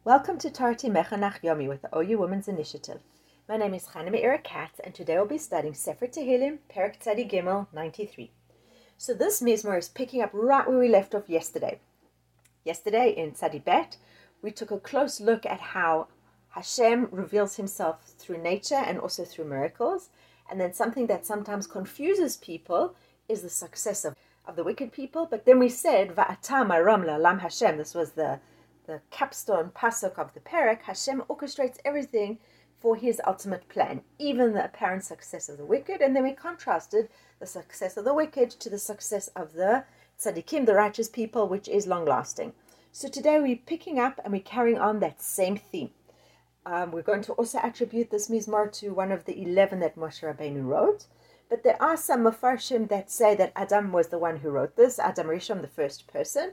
Welcome to Tarti Mechanach Yomi with the OU Women's Initiative. My name is Chana Me'ira Katz, and today we'll be studying Sefer Tehillim, Perek Tzadi Gimel 93. So this Mizmor is picking up right where we left off yesterday. Yesterday in Tzadi Bet, we took a close look at how Hashem reveals himself through nature and also through miracles. And then something that sometimes confuses people is the success of the wicked people. But then we said, Va'ata maram la'olam Hashem. This was the capstone pasuk of the Perek. Hashem orchestrates everything for his ultimate plan, even the apparent success of the wicked. And then we contrasted the success of the wicked to the success of the tzaddikim, the righteous people, which is long-lasting. So today we're picking up and we're carrying on that same theme. We're going to also attribute this Mizmor to one of the 11 that Moshe Rabbeinu wrote. But there are some Mefarshim that say that Adam was the one who wrote this, Adam Rishon, the first person.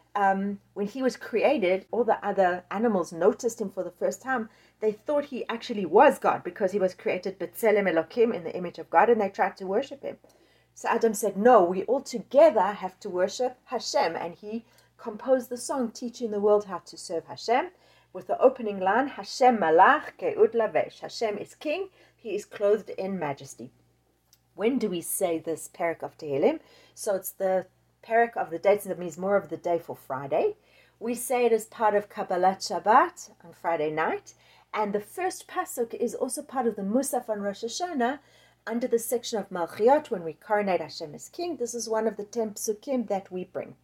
When he was created, all the other animals noticed him for the first time. They thought he actually was God because he was created B'Tselem Elokim, in the image of God, and they tried to worship him. So Adam said, no, we all together have to worship Hashem. And he composed the song teaching the world how to serve Hashem with the opening line, Hashem Malach Ke'ud Lavesh. Hashem is king, he is clothed in majesty. When do we say this Perek of Tehillim? So it's the Perek of the day, it's the Mizmor of the day for Friday. We say it as part of Kabbalat Shabbat on Friday night. And the first pasuk is also part of the Musaf on Rosh Hashanah under the section of Malchiot when we coronate Hashem as king. This is one of the 10 psukim that we bring.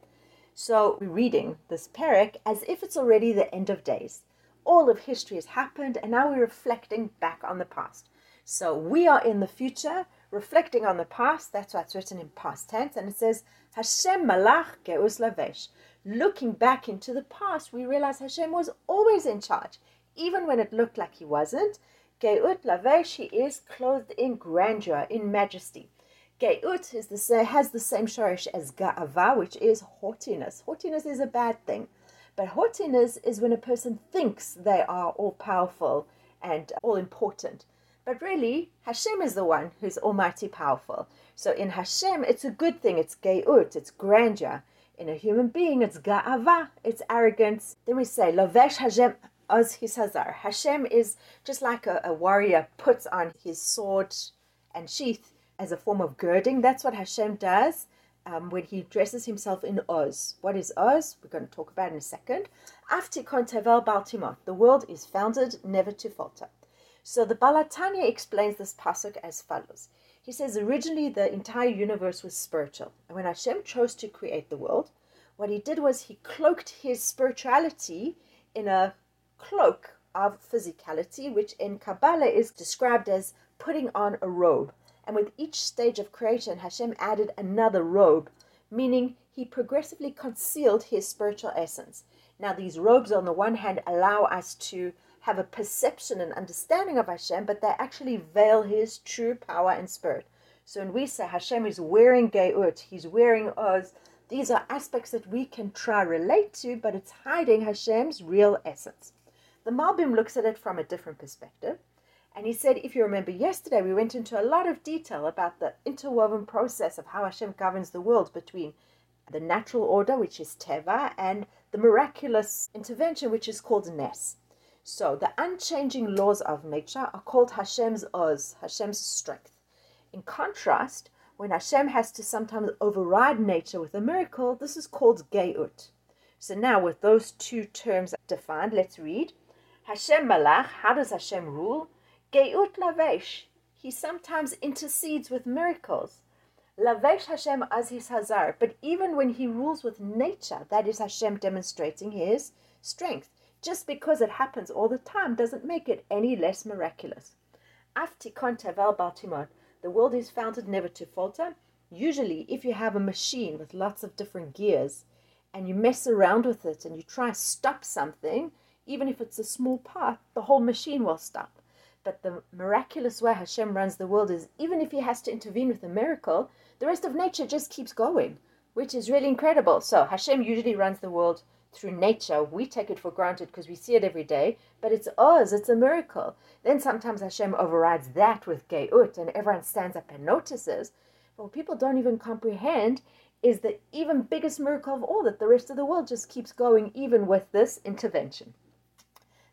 So we're reading this Perek as if it's already the end of days. All of history has happened and now we're reflecting back on the past. So we are in the future, reflecting on the past. That's why it's written in past tense. And it says, Hashem malach ge'us lavesh. Looking back into the past, we realize Hashem was always in charge. Even when it looked like he wasn't. Ge'ut lavesh, he is clothed in grandeur, in majesty. Ge'ut has the same shorish as ga'ava, which is haughtiness. Haughtiness is a bad thing. But haughtiness is when a person thinks they are all-powerful and all-important. But really, Hashem is the one who's almighty powerful. So in Hashem, it's a good thing. It's ge'ut, it's grandeur. In a human being, it's ga'ava, it's arrogance. Then we say, Lovesh Hashem az his hazar. Hashem is just like a warrior puts on his sword and sheath as a form of girding. That's what Hashem does when he dresses himself in Oz. What is Oz? We're going to talk about in a second. Aftikon tevel baltimot. The world is founded never to falter. So the Baal HaTanya explains this pasuk as follows. He says originally the entire universe was spiritual. And when Hashem chose to create the world, what he did was he cloaked his spirituality in a cloak of physicality, which in Kabbalah is described as putting on a robe. And with each stage of creation, Hashem added another robe, meaning he progressively concealed his spiritual essence. Now these robes on the one hand allow us to have a perception and understanding of Hashem, but they actually veil his true power and spirit. So when we say Hashem is wearing Ge'ut, he's wearing Oz, these are aspects that we can try relate to, but it's hiding Hashem's real essence. The Malbim looks at it from a different perspective. And he said, if you remember yesterday, we went into a lot of detail about the interwoven process of how Hashem governs the world between the natural order, which is Teva, and the miraculous intervention, which is called Nes. So the unchanging laws of nature are called Hashem's Oz, Hashem's strength. In contrast, when Hashem has to sometimes override nature with a miracle, this is called Ge'ut. So now with those two terms defined, let's read. Hashem Malach, how does Hashem rule? Ge'ut Lavesh, he sometimes intercedes with miracles. Lavesh Hashem az his hazar, but even when he rules with nature, that is Hashem demonstrating his strength. Just because it happens all the time doesn't make it any less miraculous. Aftikon tevel baltimot, the world is founded never to falter. Usually, if you have a machine with lots of different gears, and you mess around with it, and you try to stop something, even if it's a small part, the whole machine will stop. But the miraculous way Hashem runs the world is, even if he has to intervene with a miracle, the rest of nature just keeps going, which is really incredible. So Hashem usually runs the world through nature. We take it for granted because we see it every day, but it's Oz, it's a miracle. Then sometimes Hashem overrides that with Ge'ut, and everyone stands up and notices. But what people don't even comprehend is the even biggest miracle of all, that the rest of the world just keeps going even with this intervention.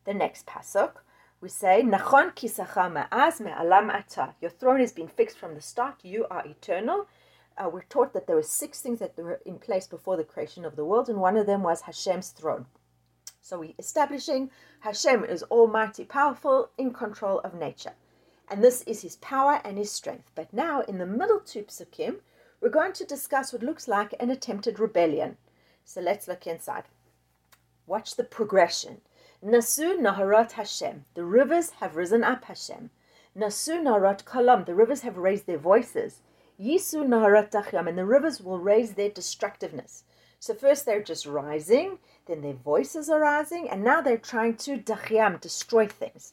The next pasuk, we say, Nachon kisacha ma'az me'alam ata. Your throne has been fixed from the start. You are eternal. We're taught that there were 6 things that were in place before the creation of the world, and one of them was Hashem's throne. So we're establishing Hashem is almighty, powerful, in control of nature. And this is his power and his strength. But now, in the middle 2 psukim, we're going to discuss what looks like an attempted rebellion. So let's look inside. Watch the progression. Nasu naharat Hashem. The rivers have risen up Hashem. Nasu naharat kalam. The rivers have raised their voices. Yisu naharat dachyam. And the rivers will raise their destructiveness. So first they're just rising, then their voices are rising, and now they're trying to dachyam, destroy things.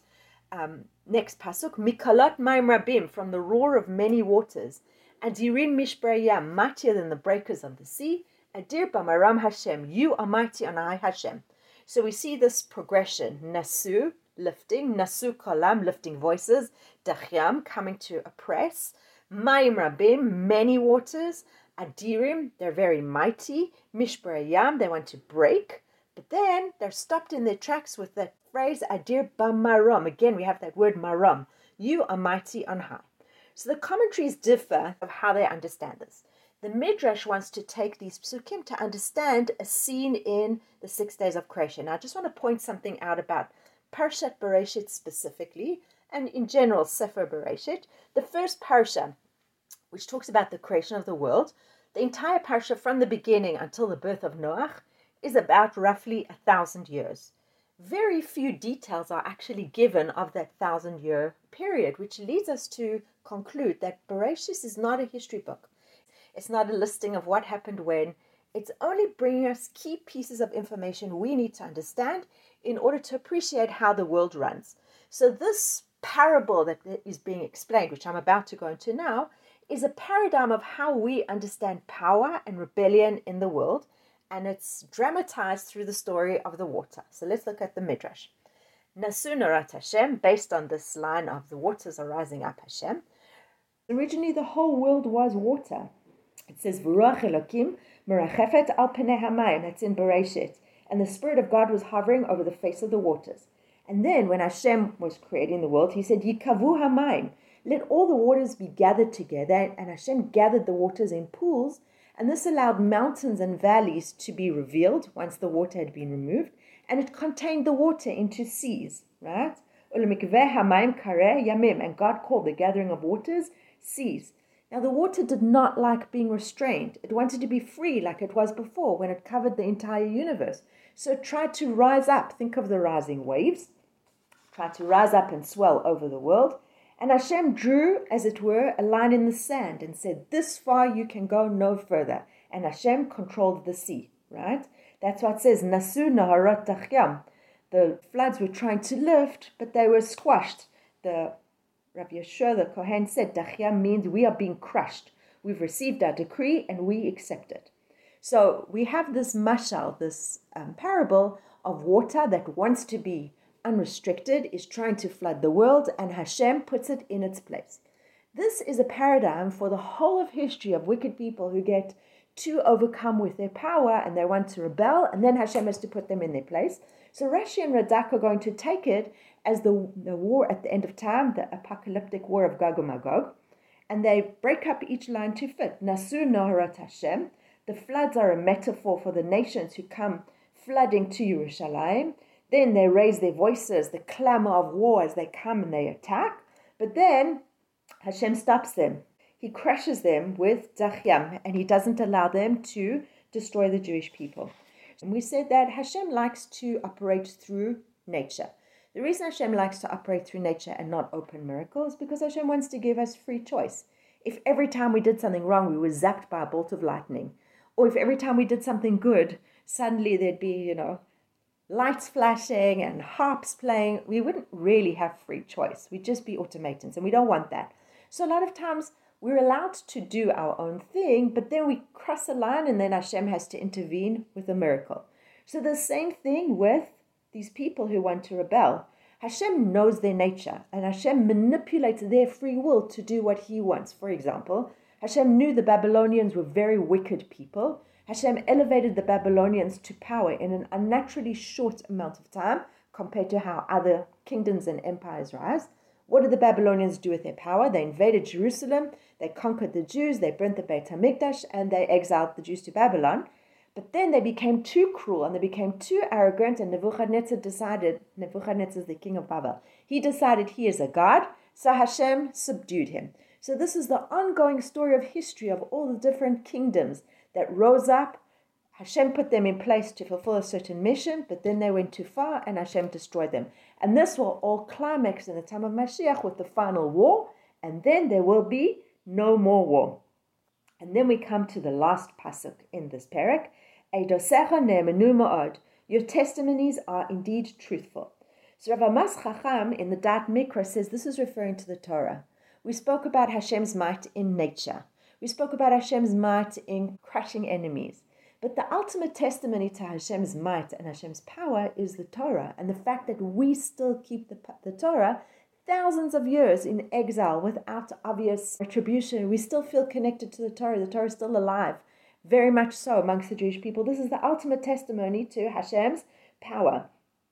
Next pasuk, Mikalat Maim Rabim, from the roar of many waters. Adirim Mishbrayam, mightier than the breakers of the sea. Adir Bamaram Hashem, you are mighty on high Hashem. So we see this progression. Nasu, lifting. Nasu Kalam, lifting voices. Dachyam, coming to oppress. Maim Rabim, many waters. Adirim, they're very mighty. Mishbrayam, they want to break. But then they're stopped in their tracks with that phrase, Adir Bamaram. Again, we have that word maram. You are mighty on high. So the commentaries differ of how they understand this. The Midrash wants to take these psukim to understand a scene in the 6 days of creation. Now, I just want to point something out about Parshat Bereshit specifically, and in general, Sefer Bereshit. The first parsha, which talks about the creation of the world, the entire parsha from the beginning until the birth of Noach is about roughly 1,000 years. Very few details are actually given of that 1,000-year period, which leads us to conclude that Bereshit is not a history book. It's not a listing of what happened when. It's only bringing us key pieces of information we need to understand in order to appreciate how the world runs. So this parable that is being explained, which I'm about to go into now, is a paradigm of how we understand power and rebellion in the world, and it's dramatized through the story of the water. So let's look at the Midrash. Nasu narat Hashem, based on this line of the waters are rising up Hashem. Originally, the whole world was water. It says, V'ruach Elokim merachefet al penei hamayim. That's in Bereshit. And the Spirit of God was hovering over the face of the waters. And then, when Hashem was creating the world, he said, Yikavu hamayim. Let all the waters be gathered together. And Hashem gathered the waters in pools. And this allowed mountains and valleys to be revealed once the water had been removed. And it contained the water into seas, right? And God called the gathering of waters seas. Now the water did not like being restrained. It wanted to be free like it was before when it covered the entire universe. So it tried to rise up. Think of the rising waves. Tried to rise up and swell over the world. And Hashem drew, as it were, a line in the sand and said, this far you can go, no further. And Hashem controlled the sea, right? That's what it says, Nasu naharat dachyam. The floods were trying to lift, but they were squashed. The Rav Yeshua, the Kohen, said, dachyam means we are being crushed. We've received our decree and we accept it. So we have this mashal, this parable of water that wants to be unrestricted, is trying to flood the world, and Hashem puts it in its place. This is a paradigm for the whole of history of wicked people who get too overcome with their power and they want to rebel, and then Hashem has to put them in their place. So Rashi and Radak are going to take it as the war at the end of time, the apocalyptic war of Gog and Magog, and they break up each line to fit. Nasu naharat Hashem. The floods are a metaphor for the nations who come flooding to Yerushalayim. Then they raise their voices, the clamor of war as they come and they attack. But then Hashem stops them. He crushes them with dachyam, and he doesn't allow them to destroy the Jewish people. And we said that Hashem likes to operate through nature. The reason Hashem likes to operate through nature and not open miracles is because Hashem wants to give us free choice. If every time we did something wrong, we were zapped by a bolt of lightning, or if every time we did something good, suddenly there'd be, lights flashing and harps playing, we wouldn't really have free choice. We'd just be automatons, and we don't want that. So a lot of times we're allowed to do our own thing, but then we cross a line and then Hashem has to intervene with a miracle. So the same thing with these people who want to rebel. Hashem knows their nature, and Hashem manipulates their free will to do what he wants. For example, Hashem knew the Babylonians were very wicked people. Hashem elevated the Babylonians to power in an unnaturally short amount of time, compared to how other kingdoms and empires rise. What did the Babylonians do with their power? They invaded Jerusalem, they conquered the Jews, they burnt the Beit HaMikdash, and they exiled the Jews to Babylon. But then they became too cruel and they became too arrogant, and Nebuchadnezzar is the king of Babel, he decided he is a god, so Hashem subdued him. So this is the ongoing story of history of all the different kingdoms that rose up. Hashem put them in place to fulfill a certain mission, but then they went too far and Hashem destroyed them. And this will all climax in the time of Mashiach with the final war, and then there will be no more war. And then we come to the last pasuk in this parak. Eidosecha ne'emanu ma'od. Your testimonies are indeed truthful. So Rav Amas Chacham in the Dat Mikra says this is referring to the Torah. We spoke about Hashem's might in nature. We spoke about Hashem's might in crushing enemies. But the ultimate testimony to Hashem's might and Hashem's power is the Torah, and the fact that we still keep the Torah thousands of years in exile without obvious retribution. We still feel connected to the Torah. The Torah is still alive, very much so amongst the Jewish people. This is the ultimate testimony to Hashem's power.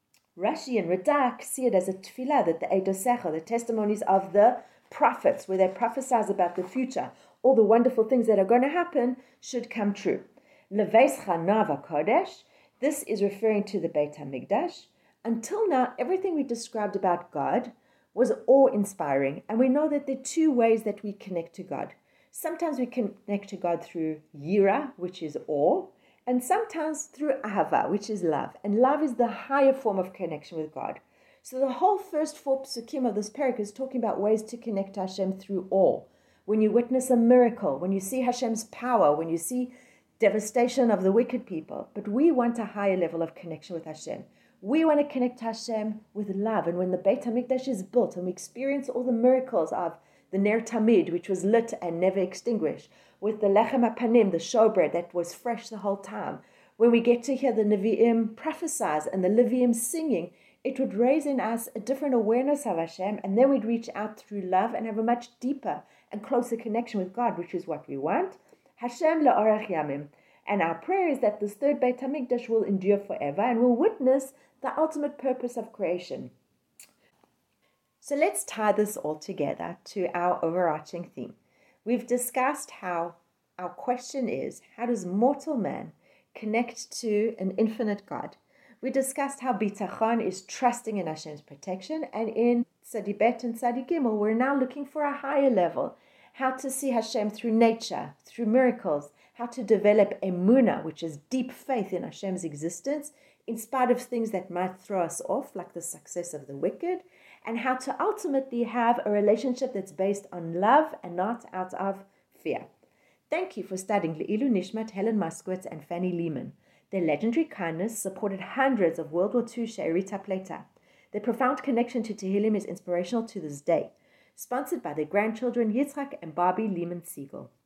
Rashi and Radak see it as a tefillah, that the Eidosecha, the testimonies of the prophets, where they prophesize about the future, all the wonderful things that are going to happen should come true. Leveischa Nava Kodesh, this is referring to the Beit HaMikdash. Until now, everything we described about God was awe-inspiring, and we know that there are two ways that we connect to God. Sometimes we connect to God through yira, which is awe, and sometimes through ahava, which is love. And love is the higher form of connection with God. So the whole first 4 psukim of this parak is talking about ways to connect to Hashem through awe. When you witness a miracle, when you see Hashem's power, when you see devastation of the wicked people. But we want a higher level of connection with Hashem. We want to connect to Hashem with love. And when the Beit HaMikdash is built and we experience all the miracles of the Ner Tamid, which was lit and never extinguished, with the Lechem HaPanim, the showbread that was fresh the whole time, when we get to hear the Nevi'im prophesize and the Leviim singing, it would raise in us a different awareness of Hashem, and then we'd reach out through love and have a much deeper and closer connection with God, which is what we want. Hashem la'orach yamim. And our prayer is that this third Beit HaMikdash will endure forever and will witness the ultimate purpose of creation. So let's tie this all together to our overarching theme. We've discussed how our question is, how does mortal man connect to an infinite God? We discussed how bitachon is trusting in Hashem's protection, and in Tzadi Bet and Tzadi Gimel, we're now looking for a higher level, how to see Hashem through nature, through miracles, how to develop emunah, which is deep faith in Hashem's existence, in spite of things that might throw us off, like the success of the wicked, and how to ultimately have a relationship that's based on love and not out of fear. Thank you for studying Le'ilu Nishmat Helen Moskowitz and Fanny Lehman. Their legendary kindness supported hundreds of World War II She'erita Pleta. Their profound connection to Tehillim is inspirational to this day. Sponsored by their grandchildren Yitzhak and Barbie Lehman Siegel.